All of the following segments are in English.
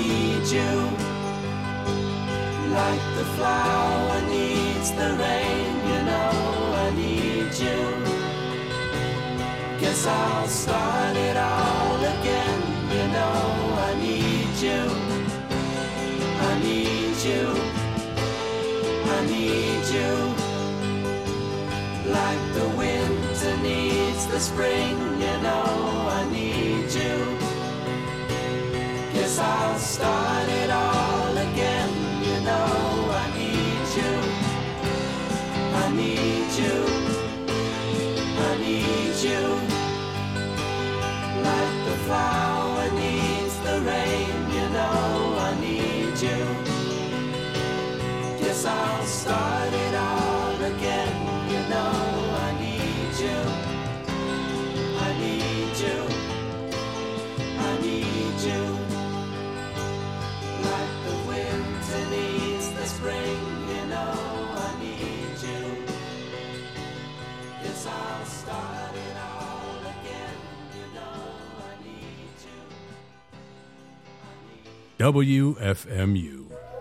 need you. Like the flower needs the rain, you know I need you. Guess I'll start it all again, you know I need you. I need you. I need you. Like the winter needs the spring, you know I need you. Guess I'll start it all again, you know I need you. I need you. I need you. Like the flower needs the rain, you know I need you. Guess I'll start it all again, you know I need you. I need you. I need you. Like the winter needs the spring, you know I need you. Guess I'll start it all again, you know I need you. I need WFMU.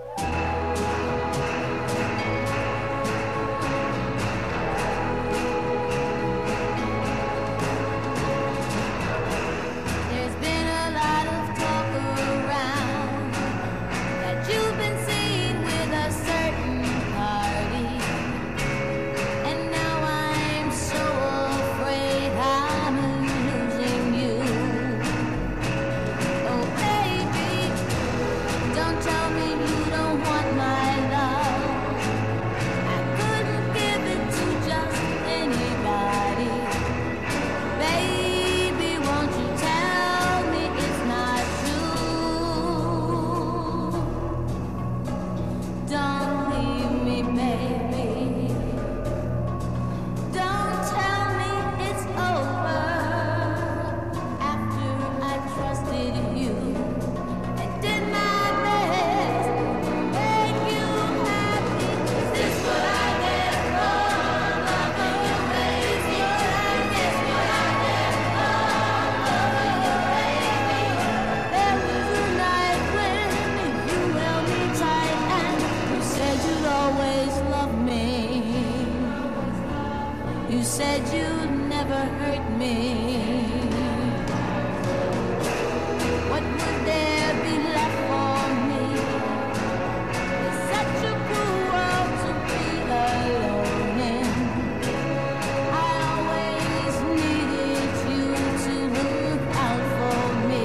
There's been a lot of talk around that you've been seen with a certain party, and now I'm so afraid I'm losing you. Oh baby, don't tell me you don't want my love. I couldn't give it to just anybody. Baby, won't you tell me it's not true? Don't leave me, baby. Don't tell me it's over after I trusted you and did my best to make you happy. Is this what I get for loving you, baby? I guess what I get for loving you, baby. There was a night when you held me tight and you said you'd always love me. You said you'd never hurt me. What would there be left for me? It's such a cruel world to be alone in. I always needed you to look out for me.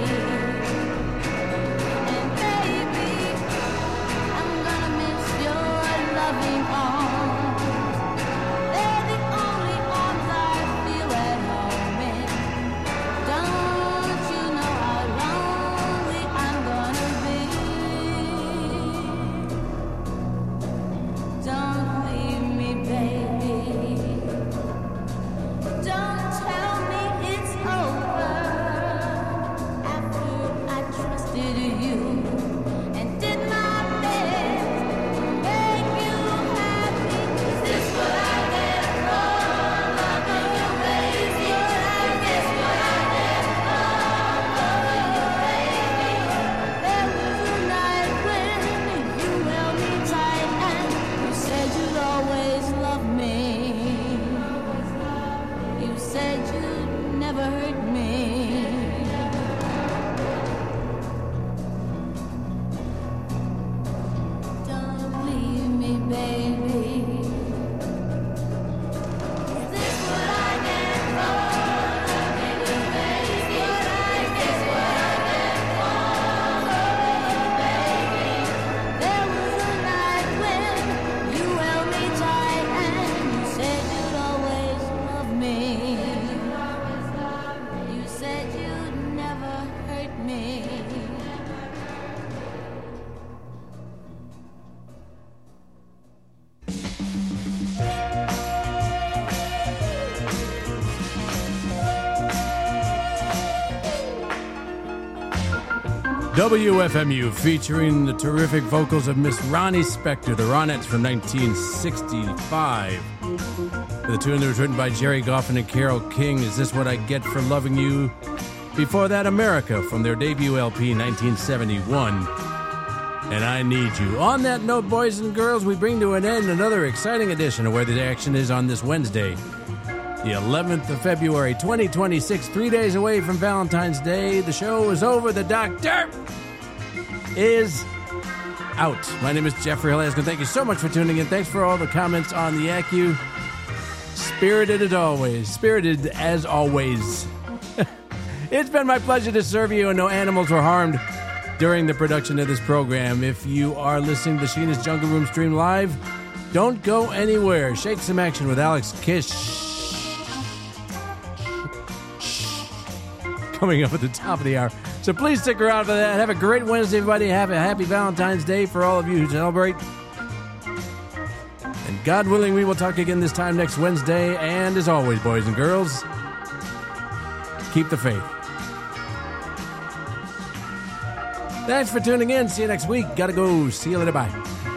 And baby, I'm gonna miss your loving arms. They're the only arms I feel at home in. Don't you know how lonely I'm gonna be? Don't leave me, baby. Don't tell me it's over after I trusted you and did my best to make you happy. Is this what I get for loving you, baby? I guess what I get for loving you, baby. There was a night when you held me tight and you said you'd always love me. You said you'd never hurt me. Don't leave me, baby. Is this what I get for loving you, baby? I guess what I get for loving you, baby. There was a night when you held me tight and you said you'd always love me. You said you'd never hurt me. WFMU featuring the terrific vocals of Miss Ronnie Spector, the Ronettes from 1965. The tune that was written by Jerry Goffin and Carole King, Is This What I Get for Loving You? Before that, America from their debut LP, 1971. And I Need You. On that note, boys and girls, we bring to an end another exciting edition of Where the Action Is on this Wednesday, the 11th of February, 2026, 3 days away from Valentine's Day. The show is over. The doctor is out. My name is Jeffrey Hlaskin. Thank you so much for tuning in. Thanks for all the comments on the ACU. Spirited as always. It's been my pleasure to serve you, and no animals were harmed during the production of this program. If you are listening to the Sheena's Jungle Room stream live, don't go anywhere. Shake Some Action with Alex Kish coming up at the top of the hour. So please stick around for that. Have a great Wednesday, everybody. Have a happy Valentine's Day for all of you who celebrate. And God willing, we will talk again this time next Wednesday. And as always, boys and girls, keep the faith. Thanks for tuning in. See you next week. Gotta go. See you later. Bye.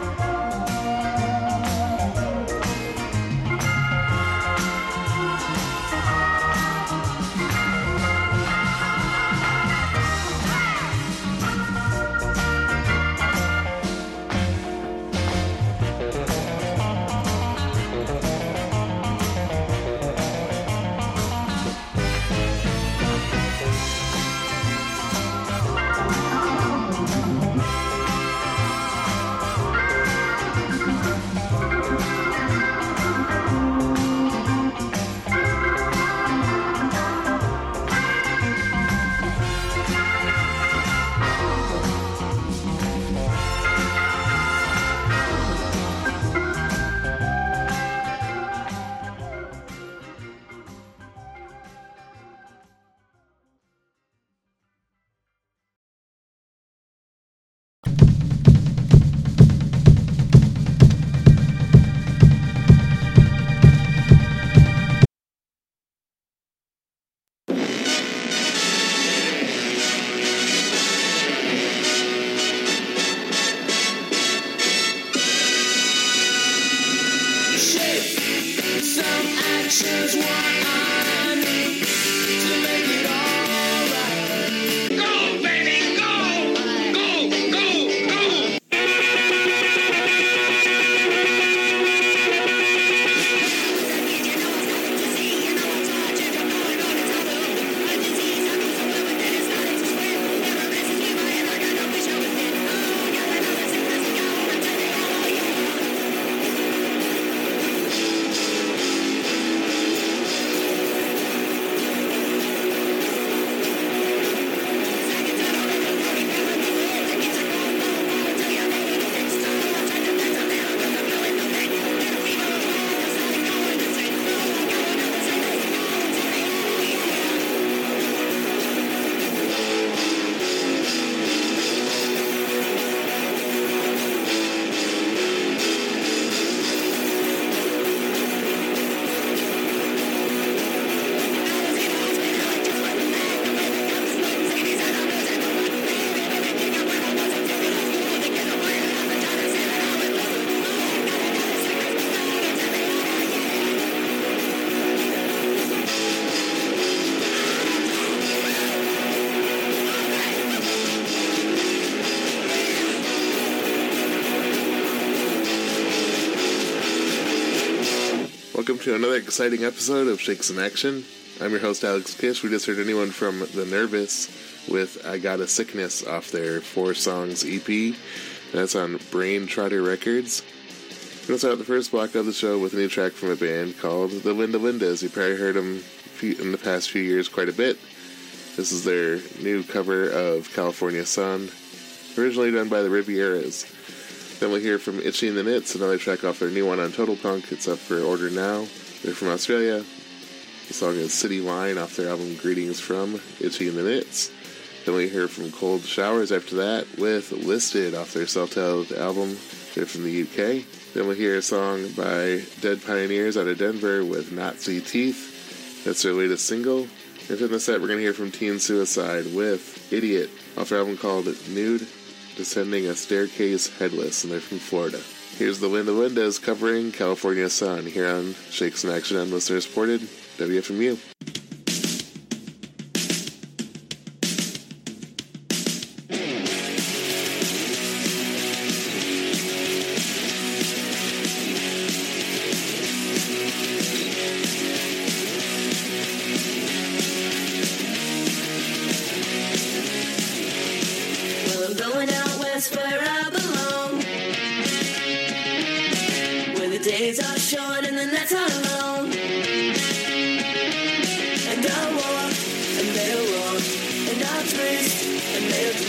Welcome to another exciting episode of Shake Some Action. I'm your host, Alex Kish. We just heard anyone from The Nervous with I Got a Sickness off their 4 songs EP. That's on Brain Trotter Records. We're going to start the first block of the show with a new track from a band called The Linda Lindas. You probably heard them in the past few years quite a bit. This is their new cover of California Sun, originally done by the Rivieras. Then we'll hear from Itchy and the Knits, another track off their new one on Total Punk. It's up for order now. They're from Australia. The song is City Line off their album Greetings from Itchy and the Knits. Then we hear from Cold Showers after that with Listed off their self-titled album. They're from the UK. Then we'll hear a song by Dead Pioneers out of Denver with Nazi Teeth. That's their latest single. And in the set, we're going to hear from Teen Suicide with Idiot off their album called Nude, Descending a Staircase Headless, and they're from Florida. Here's the Linda Lindas covering California Sun here on Shake Some Action on listener supported WFMU.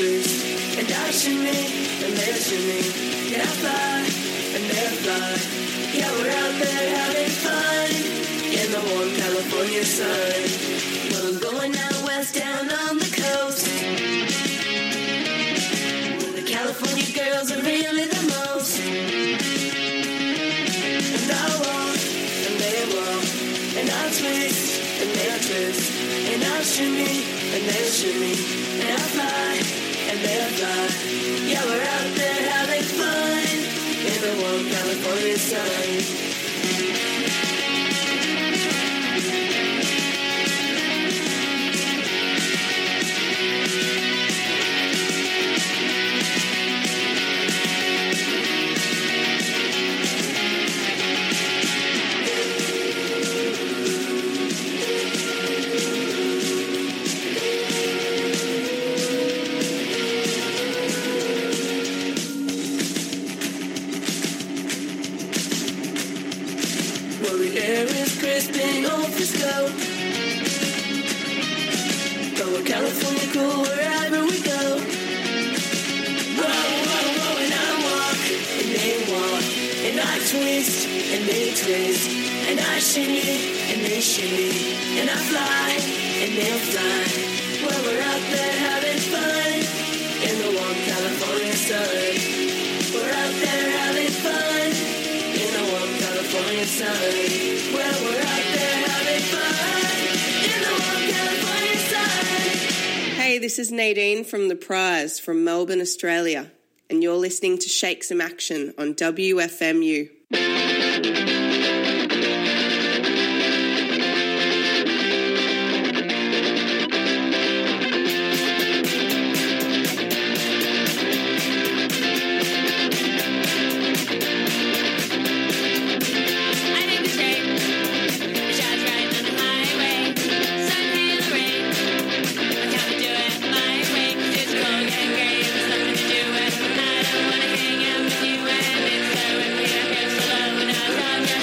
twist, and I shimmy, and they shimmy, and I fly, and they fly. Yeah, we're out there having fun in the warm California sun. Well, I'm going out west down on the coast, where the California girls are really the most. And I walk, and they walk, and I twist, and they twist, and I shimmy, and they shimmy, and I fly, and they fly. Yeah, we're out there having fun in the warm California sun. Well, the air is crisp in Old Frisco, but we're California cool wherever we go. Whoa, whoa, whoa, and I walk, and they walk, and I twist, and they twist, and I shimmy, and they shimmy, and I fly, and they'll fly. Well, we're out there having fun in the warm California sun. We're out there having fun in the warm California sun. Well, we're out there having fun in the warm California sun. Hey, this is Nadine from The Prize from Melbourne, Australia, and you're listening to Shake Some Action on WFMU. I don't wanna hang out with you, and it's so weird. I feel so low, and I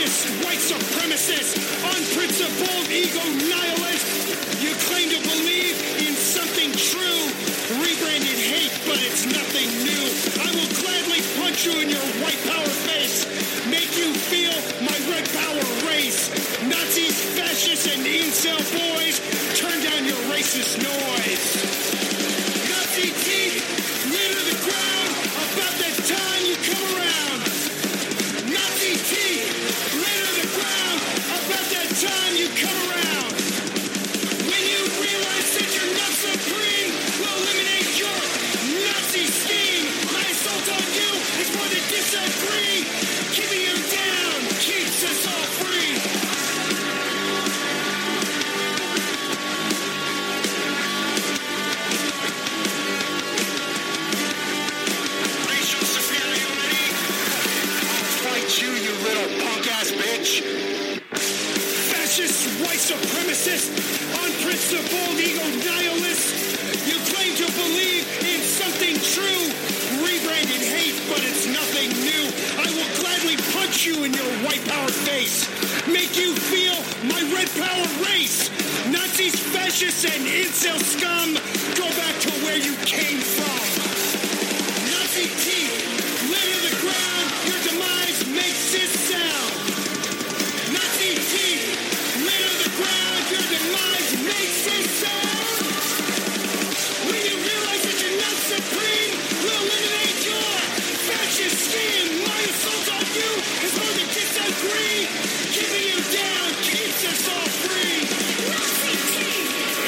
fascist, white supremacist, unprincipled, ego nihilist. You claim to believe in something true, rebranded hate, but it's nothing new. I will gladly punch you in your white power face, make you feel my red power race. Nazis, fascists, and incel boys, turn down your racist noise. Nazi teeth, litter the ground, about that time you come around. Nazi teeth, litter the ground, about that time you come around. When you realize that you're not supreme, we'll eliminate your Nazi scheme. My assault on you is for the disagree. Keeping you down keeps us all free. Racial superiority. I'll fight you, you little punk-ass bitch. Fascist, white supremacist, unprincipled, ego nihilist. You claim to believe in something true, rebranded hate, but it's nothing new. I will gladly punch you in your white power face, make you feel my red power race. Nazis, fascists, and incel scum, go back to where you came from. Nazi teeth, litter the ground, your demise makes it sound. Nazi teeth, litter the ground, your demise makes it sound. When you realize that you're not supreme, we'll eliminate your fascist scheme. My assault on you is for the disagree. Keeping you down keeps us all free. Nazi teeth,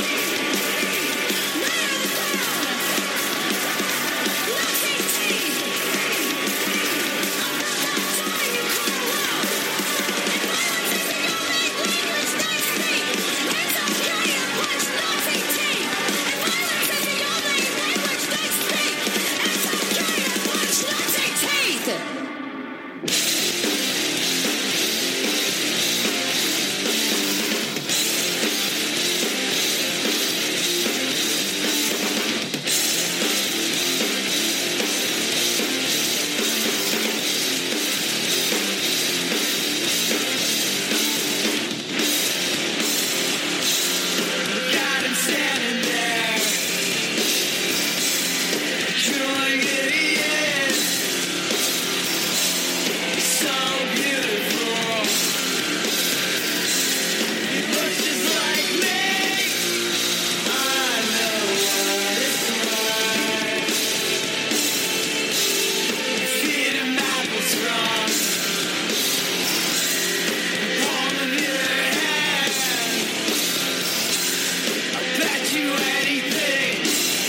litter the ground. Nazi teeth, about that time you come around. And violence is the only language they speak. It's okay to punch Nazi teeth. And violence is the only language they speak. It's okay to punch Nazi teeth. Got him standing there, killing idiots. So beautiful. He looks just like me. I know what it's like. Feed him apples from the palm of your hand. I bet you anything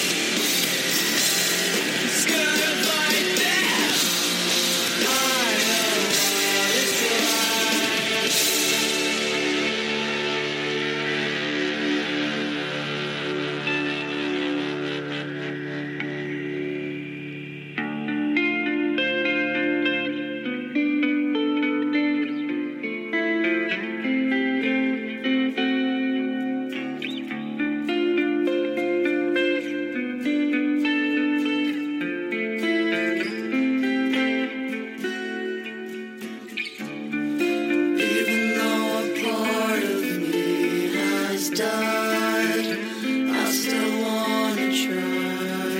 is gonna fight that. I know what it's like. Even though a part of me has died, I still wanna try.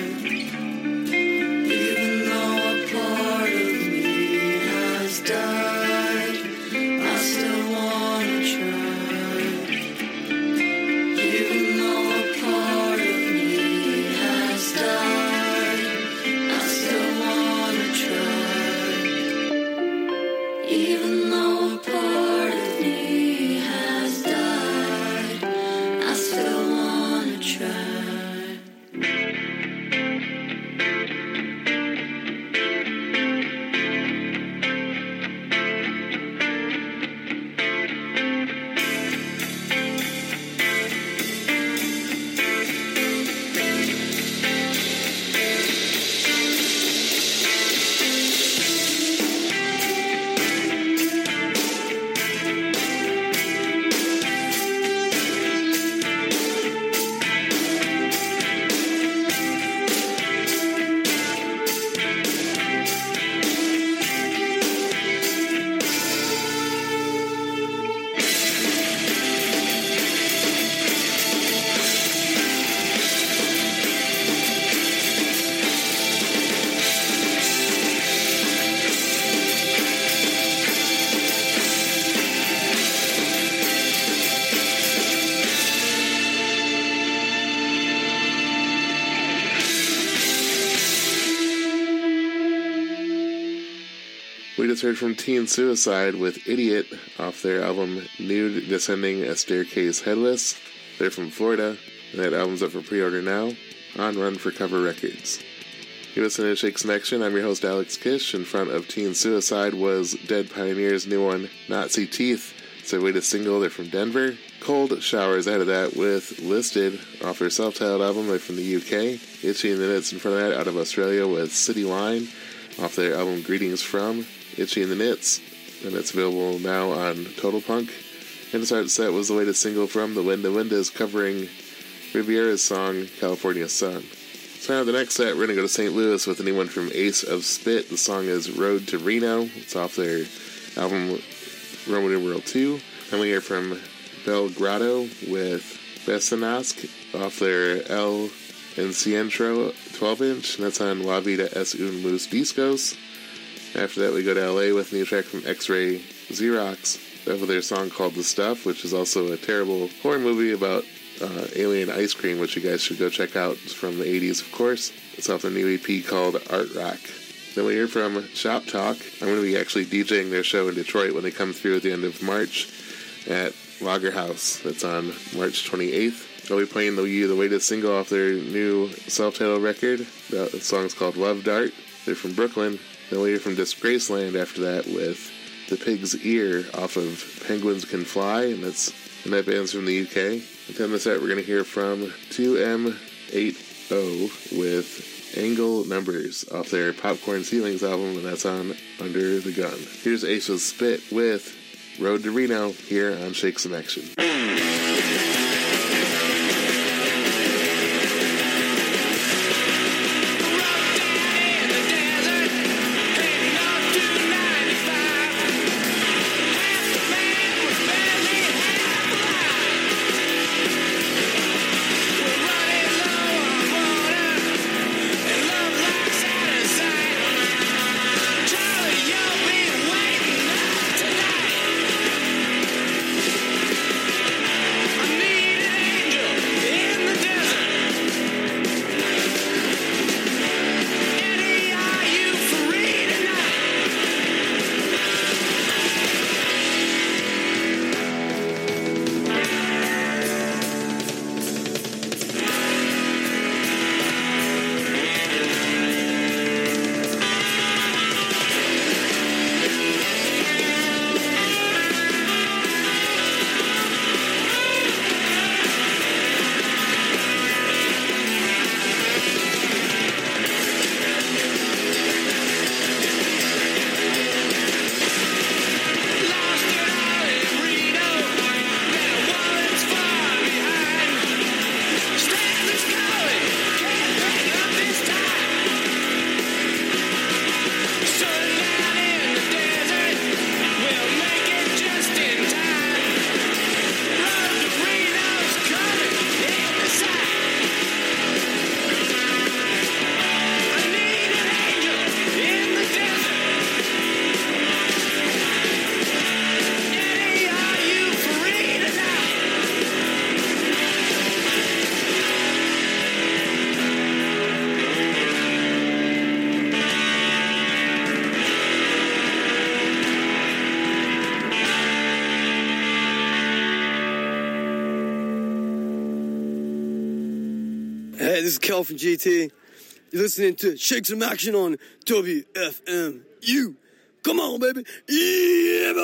Even though a part of me has died, I still wanna try. Even though a part of me has died, I still wanna try. Even though a part of me has died, I still wanna try. just heard from Teen Suicide with Idiot off their album Nude Descending a Staircase Headless. They're from Florida, and that album's up for pre-order now on Run for Cover Records. You listen to Shakes and Action. I'm your host, Alex Kish. In front of Teen Suicide was Dead Pioneer's new one, Nazi Teeth. It's their latest single. They're from Denver. Cold Showers ahead of that with Listed off their self-titled album. They're from the UK. Itchy and the Knits in front of that out of Australia with City Line off their album Greetings From Itchy and the Knits. And it's available now on Total Punk. And to start the set was the latest single from the Winda Windas covering Riviera's song California Sun. So now the next set, we're going to go to St. Louis with a new one from Ace of Spit. The song is Road to Reno. It's off their album Roman numeral 2. And we hear from Belgrado with Besanask off their El Encentro 12-inch. And that's on La Vida es un Mus Discos. After that, we go to LA with a new track from X-Ray Xerox with their song called The Stuff, which is also a terrible horror movie about alien ice cream, which you guys should go check out. It's from the 80s, of course. It's off their new EP called Art Rock. Then we hear from Shop Talk. I'm going to be actually DJing their show in Detroit when they come through at the end of March at Lager House. That's on March 28th. I'll be playing the latest single off their new self-titled record. The song's called Love Dart. They're from Brooklyn. Then we hear from Disgraceland after that with The Pig's Ear off of Penguins Can Fly, and that band's from the UK. And then the set we're going to hear from 2M80 with Angle Numbers off their Popcorn Ceilings album, and that's on Under the Gun. Here's Ace of Spit with Road to Reno here on Shake Some Action. This is Kel from GT. You're listening to Shake Some Action on WFMU. Come on, baby. Yeah,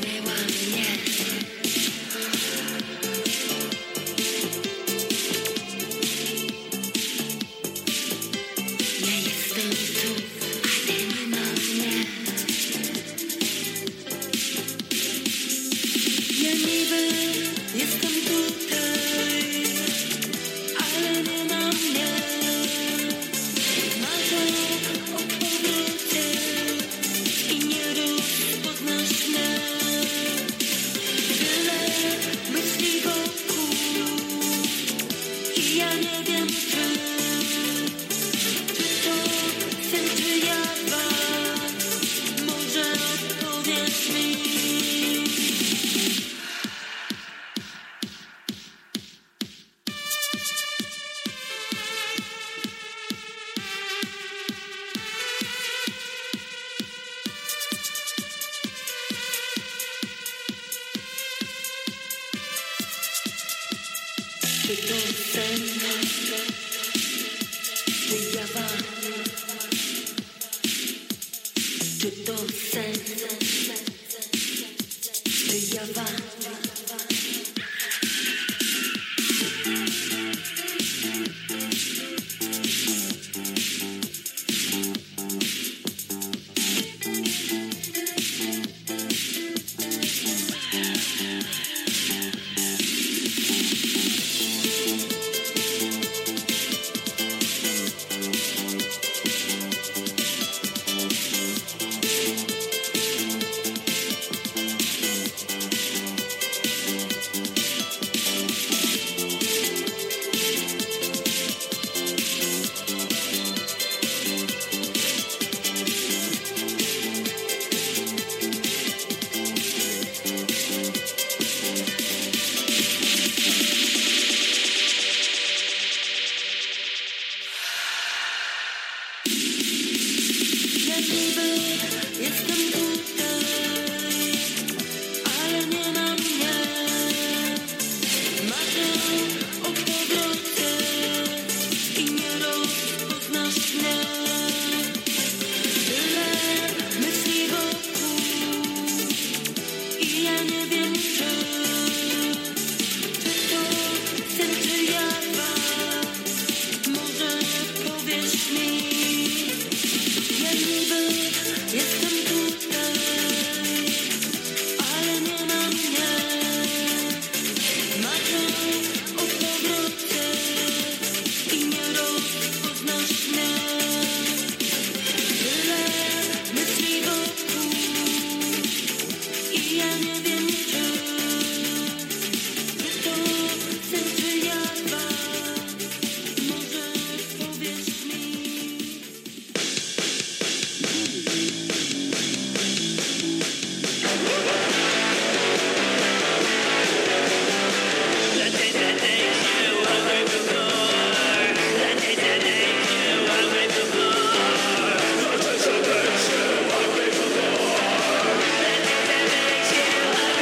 That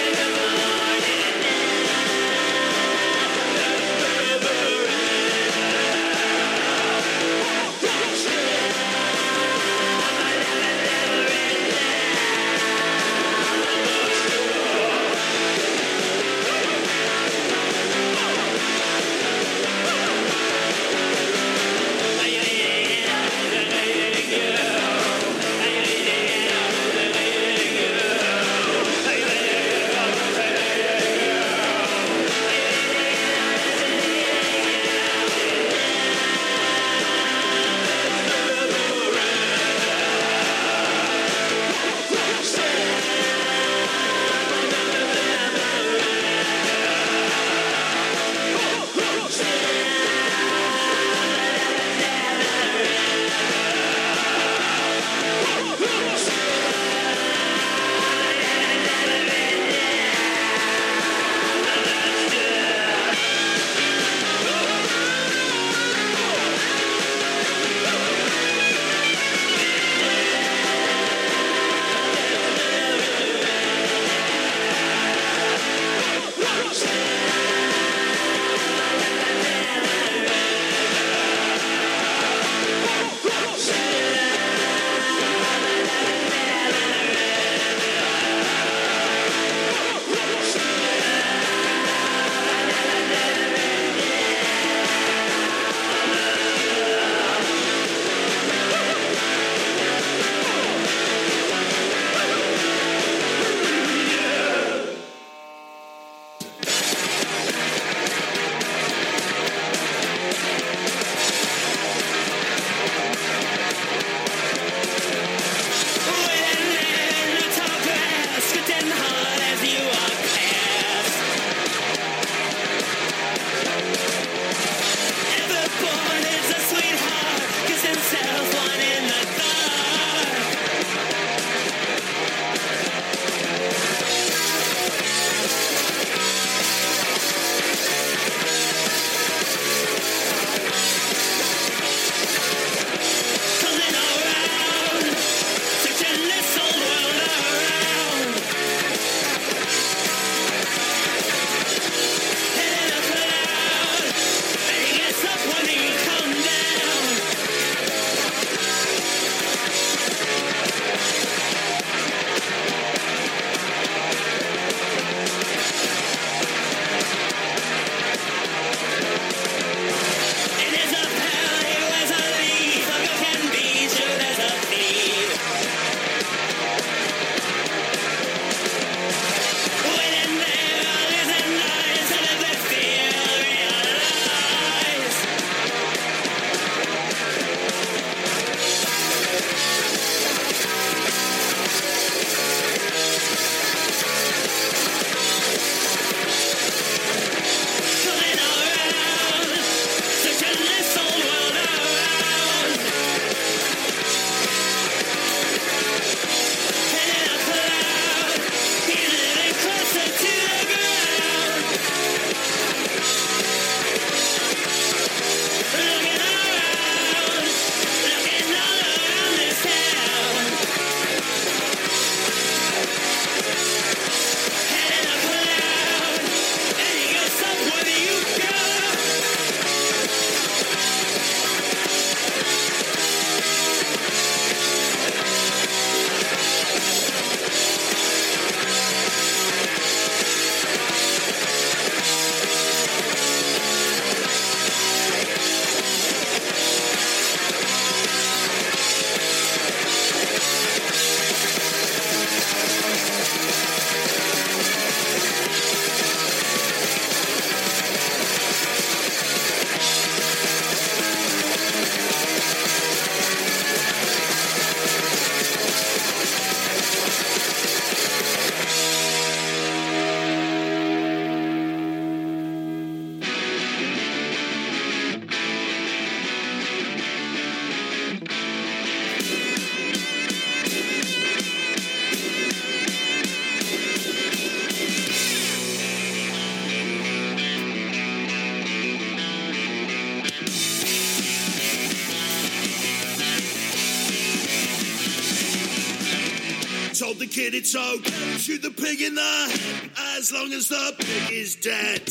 kid, it's okay. Shoot the pig in the head as long as the pig is dead.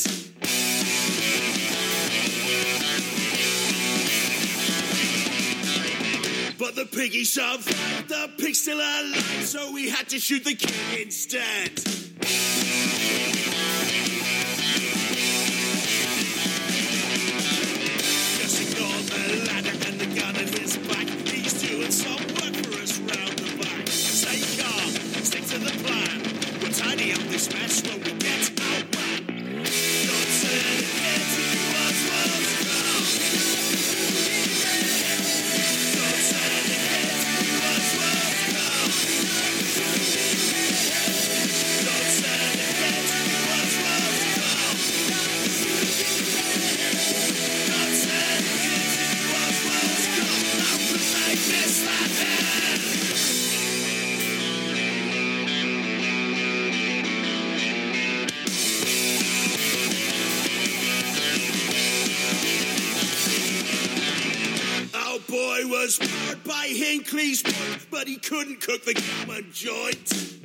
But the piggy survived, the pig's still alive, so we had to shoot the kid instead. Just ignore the ladder and the gun at his back. He's doing some work for us round the back. Stay calm, stick to the plan. We'll tidy up this mess when we get out back. Don't turn the head to the world's come. Don't turn the head to the world's come. Don't turn the head to the world's come. Don't turn the head to the world's come. How could they miss that head? Our boy was powered by Hinckley's point, but he couldn't cook the common joint.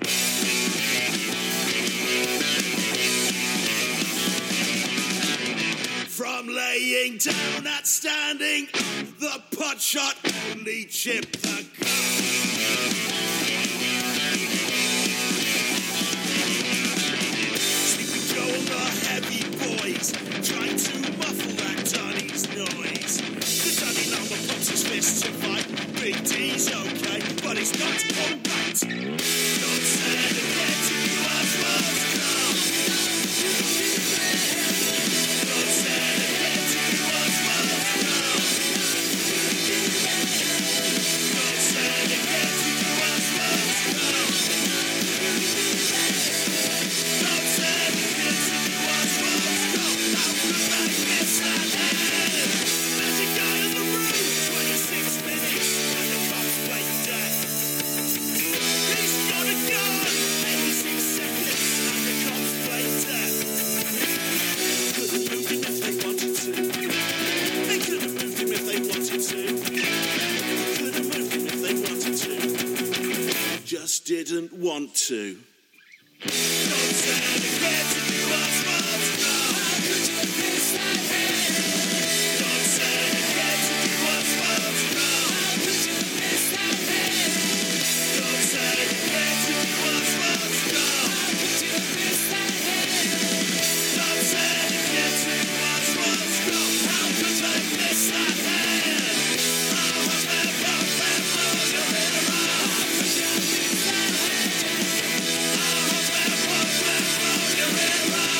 From laying down at standing up, the pot shot only chipped the Sleepy Joe and the heavy boys trying to muffle that Donny's noise. The Donny number pumps his fist to fight. Big D's okay, but he's not alright. Don't stand again to us what's come. Don't stand again to us what's come. Don't stand again to us what's come. Don't stand again to us what's come. How could they miss that head? There's a guy in the room, 26 minutes, and the cops play dead. He's got a gun, 86 seconds, and the cops play dead. Could have moved him if they wanted to. They could have moved him if they wanted to. Could have moved him if they wanted to. Just didn't want to. Don't stand again to the what's come. How could you miss that head? Don't stand again to the what's come. How could you miss that head? Don't stand again to the what's come. How could you miss that head? Don't stand again to the what's come. How could they miss that head? Oh, you're in a row. How could you miss that head? You're in a row.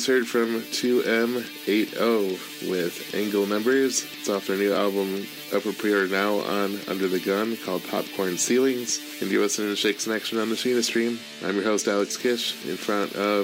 just heard from 2M80 with Angle Numbers. It's off their new album, up for pre-order now on Under the Gun, called Popcorn Ceilings. And you're listening to Shakes in Action on the Sheena Stream. I'm your host, Alex Kish. In front of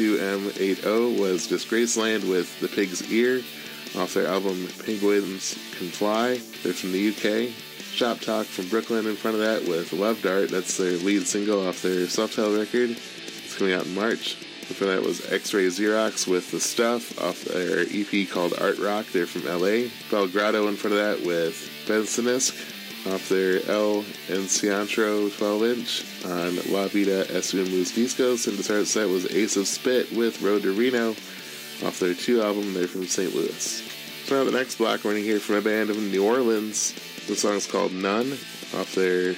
2M80 was Disgraceland with The Pig's Ear, off their album Penguins Can Fly. They're from the UK. Shop Talk from Brooklyn in front of that with Love Dart. That's their lead single off their self-titled record. It's coming out in March. Before that was X-Ray Xerox with The Stuff off their EP called Art Rock. They're from LA. Belgrado in front of that with Bensonisk off their El Enciantro 12-inch on La Vida es un Mus Discos. And to start the set was Ace of Spit with Road to Reno off their 2 album. They're from St. Louis. So now the next block we're going to hear from a band of New Orleans. The song's called None off their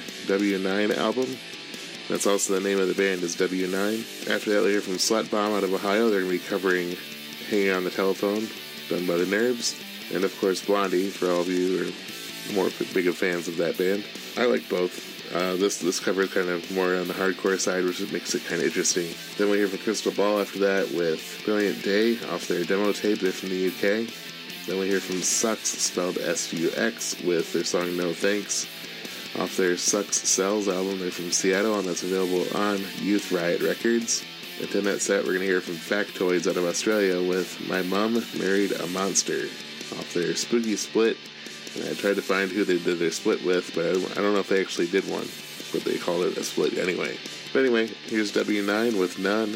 W9 album. That's also the name of the band is W9. After that, we'll hear from Slut Bomb out of Ohio. They're going to be covering Hanging on the Telephone, done by the Nerves. And of course, Blondie, for all of you who are more big of fans of that band. I like both. This cover is kind of more on the hardcore side, which makes it kind of interesting. Then we hear from Crystal Ball after that with Brilliant Day off their demo tape. They're from the UK. Then we hear from Sucks, spelled S-U-X, with their song No Thanks off their Sucks Cells album. They're from Seattle, and that's available on Youth Riot Records. And in that set, we're going to hear from Factoids out of Australia with My Mum Married a Monster off their Spooky Split. And I tried to find who they did their split with, but I don't know if they actually did one, but they called it a split anyway. But anyway, here's W9 with None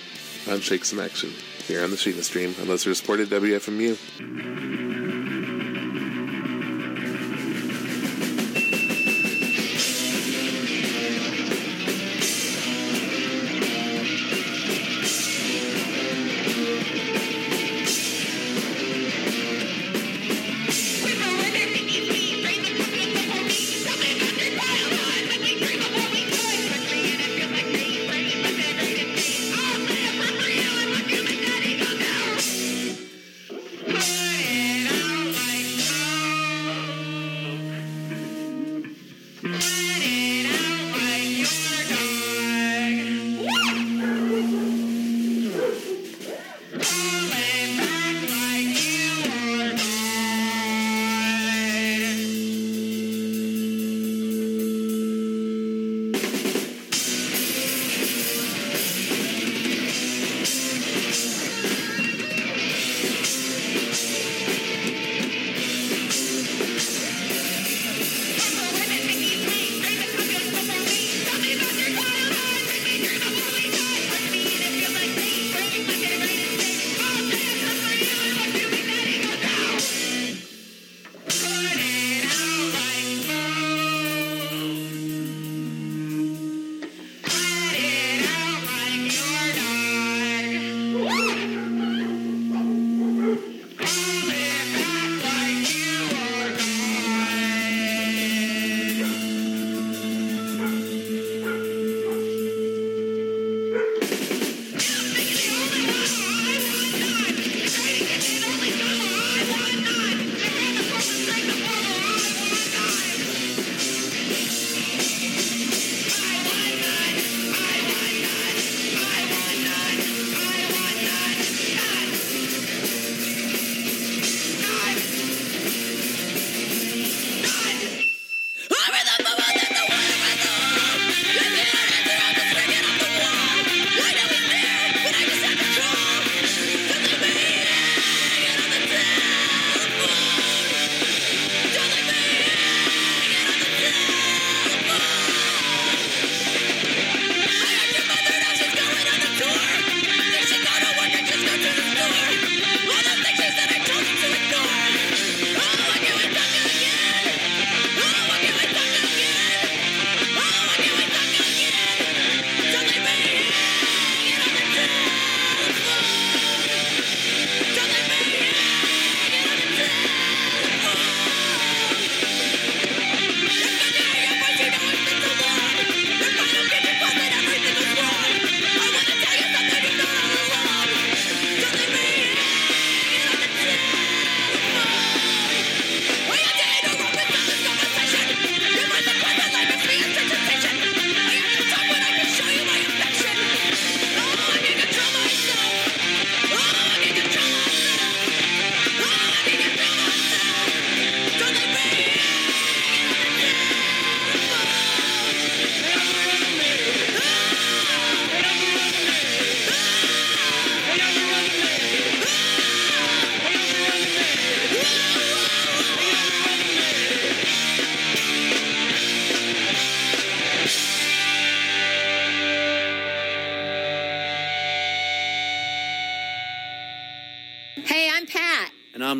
on Shakes in Action here on the Sheena Stream, unless you're supported WFMU. Hey!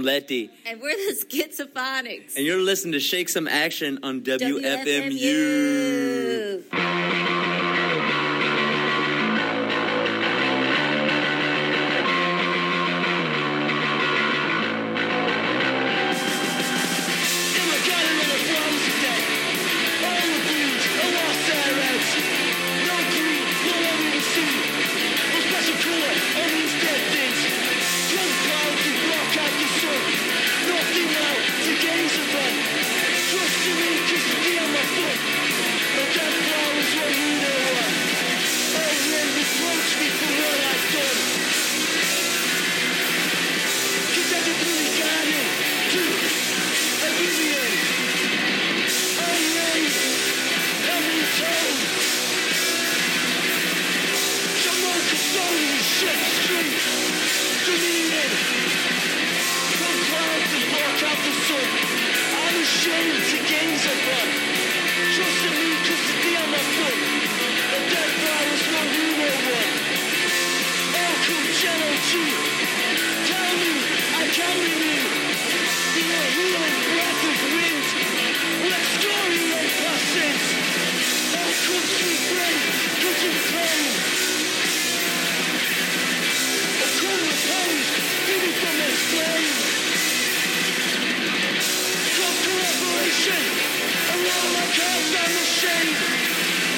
I'm Letty. And we're the Schizophonics. And you're listening to Shake Some Action on WFMU.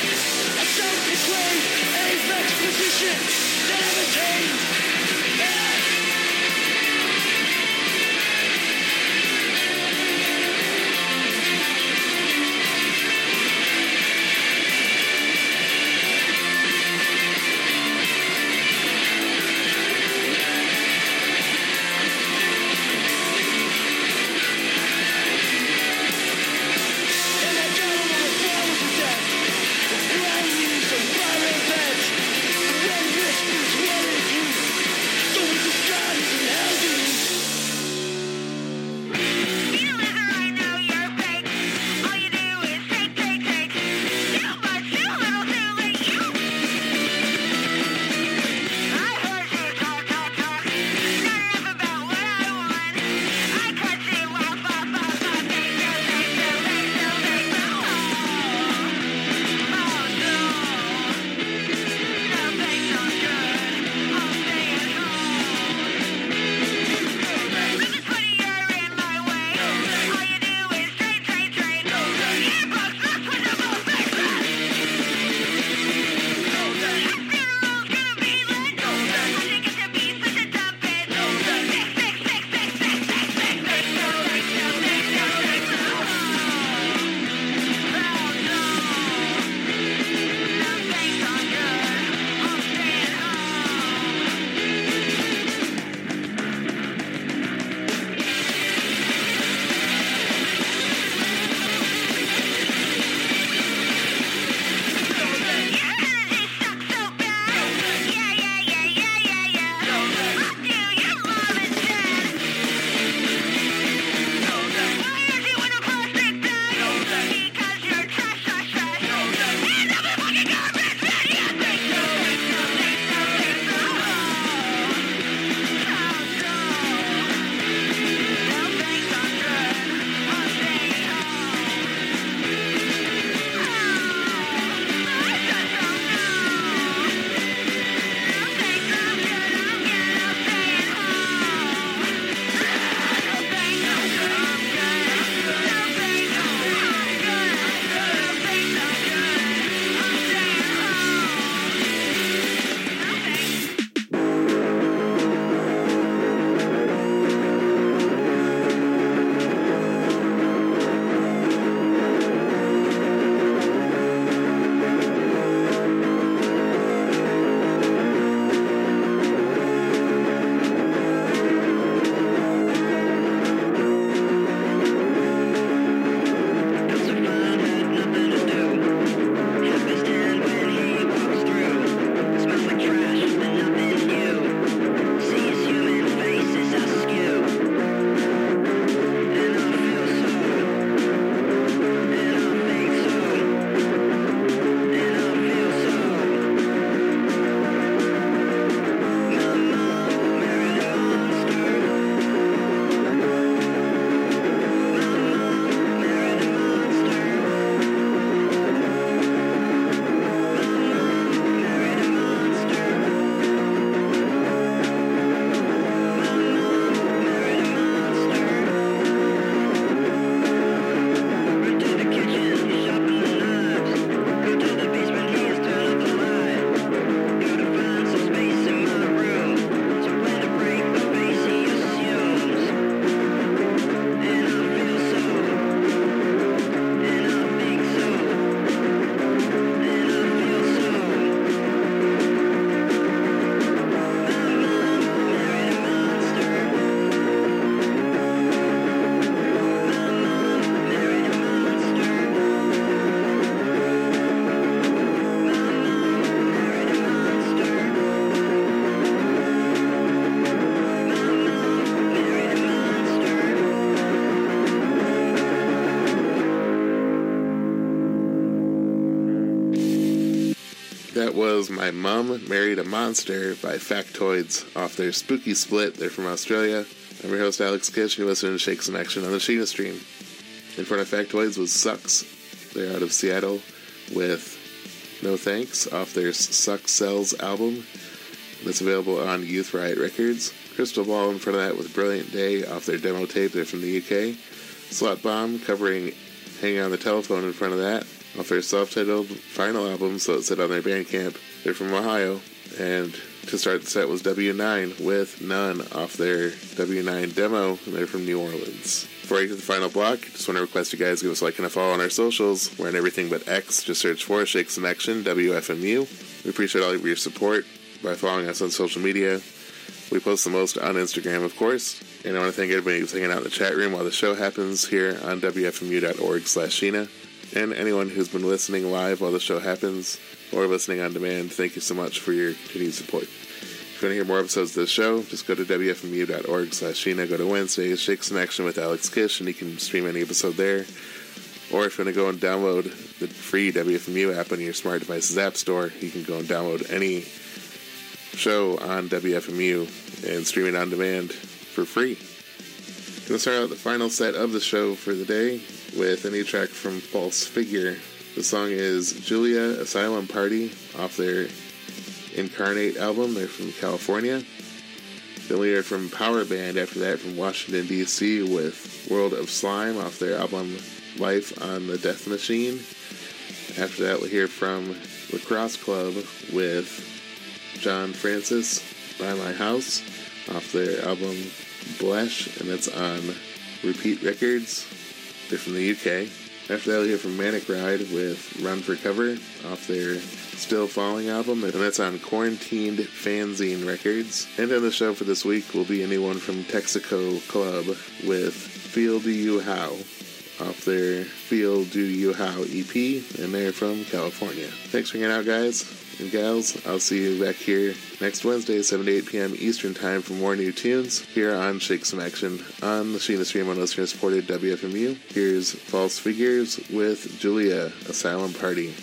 Position that I've attained. That was My Mum Married a Monster by Factoids off their Spooky Split. They're from Australia. I'm your host, Alex Kish, and you're listening to Shakes in Action on the Sheena Stream. In front of Factoids was Sucks. They're out of Seattle with No Thanks off their Suck Sells album. That's available on Youth Riot Records. Crystal Ball in front of that with Brilliant Day off their demo tape. They're from the UK. Slut Bomb covering Hanging on the Telephone in front of that off their self-titled final album, So It Said on their Bandcamp. They're from Ohio. And to start the set was W9 with None off their W9 demo, and they're from New Orleans. Before I get to the final block, just want to request you guys give us a like and a follow on our socials. We're on everything but X. Just search for Shakes in Action, WFMU. We appreciate all of your support by following us on social media. We post the most on Instagram, of course. And I want to thank everybody who's hanging out in the chat room while the show happens here on WFMU.org/Sheena. And anyone who's been listening live while the show happens or listening on demand, thank you so much for your continued support. If you want to hear more episodes of this show, just go to WFMU.org/Sheena. Go to Wednesdays, Shakes in Action with Alex Kish, and you can stream any episode there. Or if you want to go and download the free WFMU app on your smart device's app store, you can go and download any show on WFMU and stream it on demand for free. I'm going to start out the final set of the show for the day with a new track from False Figure. The song is Julia Asylum Party off their Incarnate album. They're from California. Then we heard from Power Band after that from Washington, D.C. with World of Slime off their album Life on the Death Machine. After that we'll hear from Lacrosse Club with John Francis By My House off their album Blesh, and that's on Repeat Records. They're from the UK. After that we'll hear from Manic Ride with Run for Cover off their Still Falling album, and that's on Quarantined Fanzine Records. And on the show for this week will be a new one from Texaco Club with Feel Do You How off their Feel Do You How EP, and they're from California. Thanks for hanging out, guys and gals. I'll see you back here next Wednesday, 7 to 8 p.m. Eastern Time for more new tunes here on Shake Some Action on the Sheena Stream on listener-supported WFMU. Here's False Figures with Julia Asylum Party.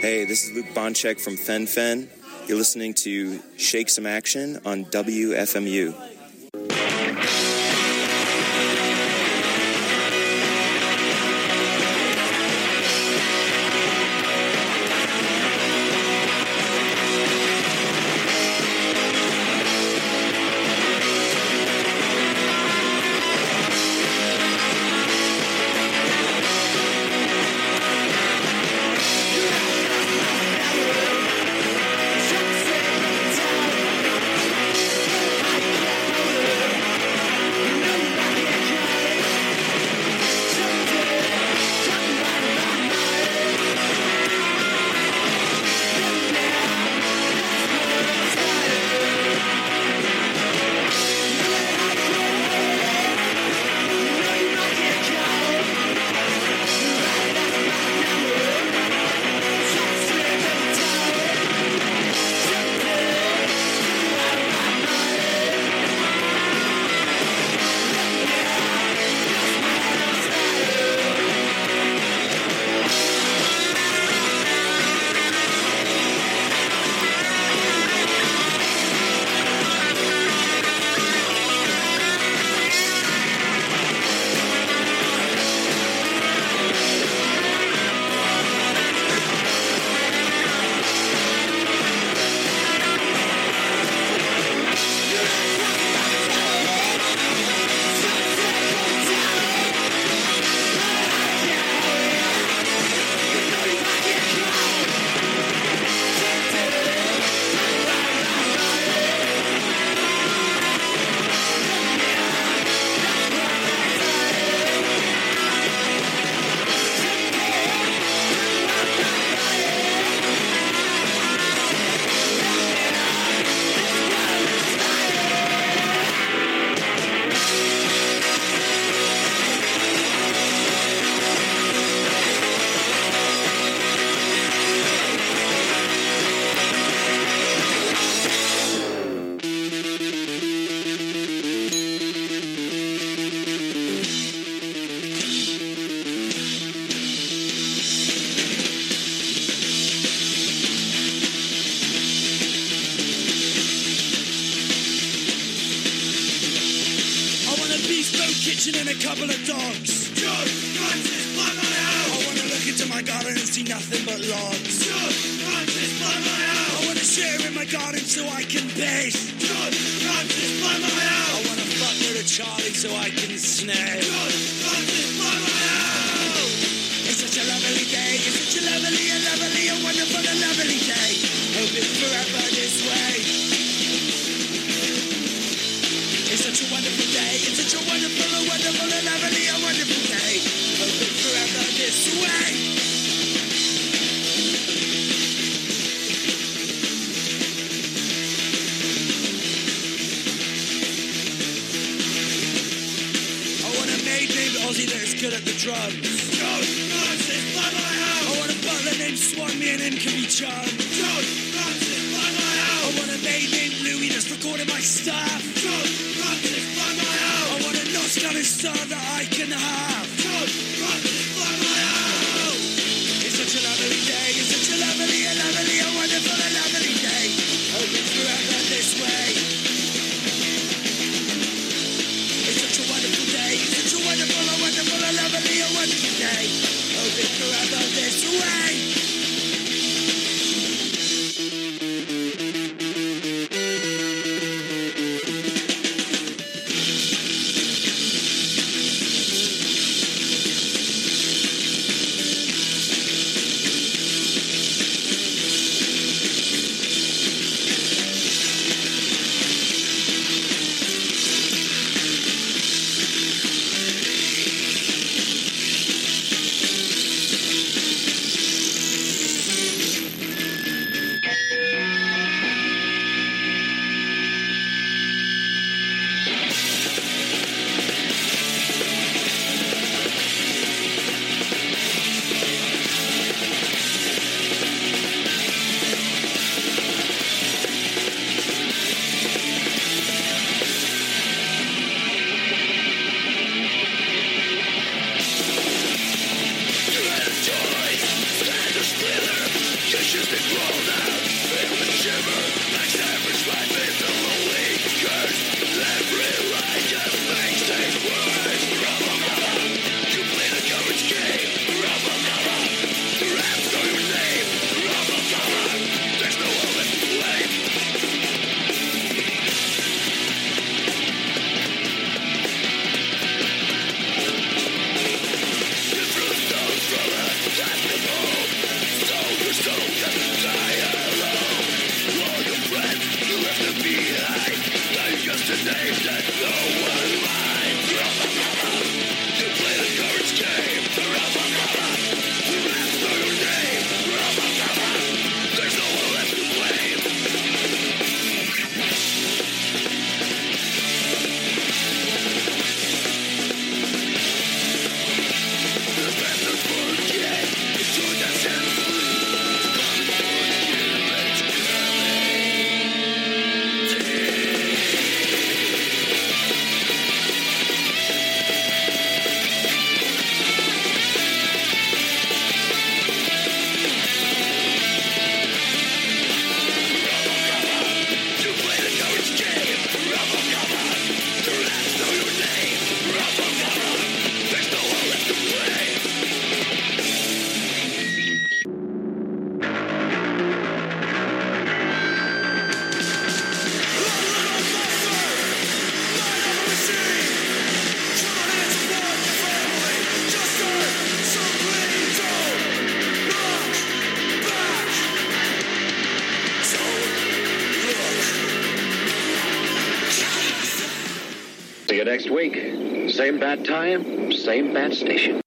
Hey, this is Luke Bonchek from Fen Fen. You're listening to Shake Some Action on WFMU. kitchen and a couple of dogs. John Francis, buy my house. I want to look into my garden and see nothing but logs. John Francis, buy my house. I want to share in my garden so I can bathe. John Francis, buy my house. I want to fuck little Charlie so I can snare. John Francis, buy my house. It's such a lovely day. It's such a lovely, a wonderful, a lovely day. Hope it's forever this way. It's such a wonderful day. It's such a wonderful, a lovely, a wonderful day. Hope it's forever this way. I want a maid named Ozzy that's good at the drums. John Francis, buy my house. I want a butler named Swan, me and him can be chums. John Francis, buy my house. I want a maid named Louie that's recording my stuff. John Francis, buy my house. I want a nose gun and star that I can have. John Francis, buy my house. It's such a lovely day. It's such a lovely, a wonderful, a lovely day. Hope it's forever this way. It's such a wonderful day. It's such a wonderful, a lovely, a wonderful day. Hope it's forever this way. See you next week. Same bad time, same bad station.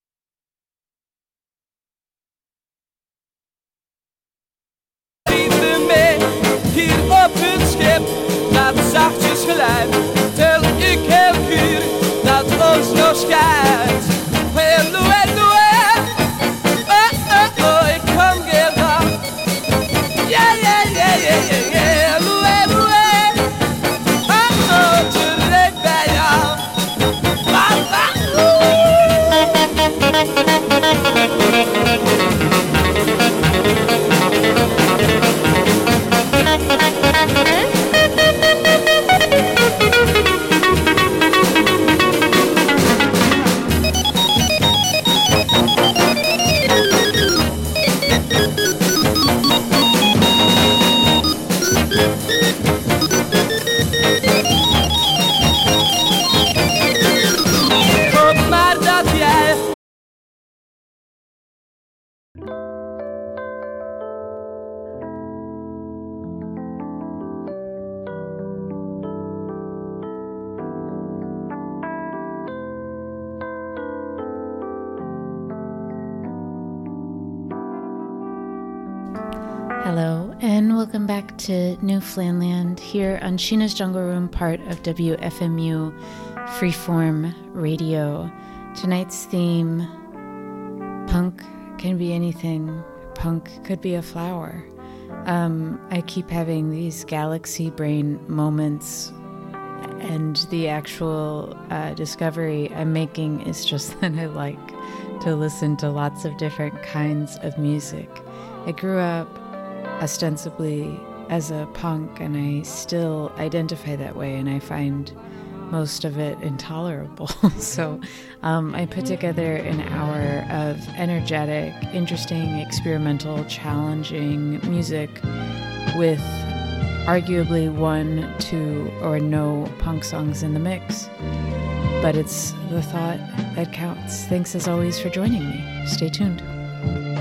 Med helt åpent skæb, dat zachtjes geluid, tel ik heel kuur, dat ons nog scheidt. Hallo, hallo, oh, ik kom gedaan. Ja, ja, ja, ja, ja, ja, hallo, hallo, oh, terug bij jou. Hello, and welcome back to Newfoundland here on Sheena's Jungle Room, part of WFMU Freeform Radio. Tonight's theme, punk can be anything. Punk could be a flower. I keep having these galaxy brain moments, and the actual discovery I'm making is just that I like to listen to lots of different kinds of music. I grew up ostensibly as a punk, and I still identify that way, and I find most of it intolerable. So I put together an hour of energetic, interesting, experimental, challenging music with arguably 1, 2, or no punk songs in the mix. But it's the thought that counts. Thanks as always for joining me. Stay tuned.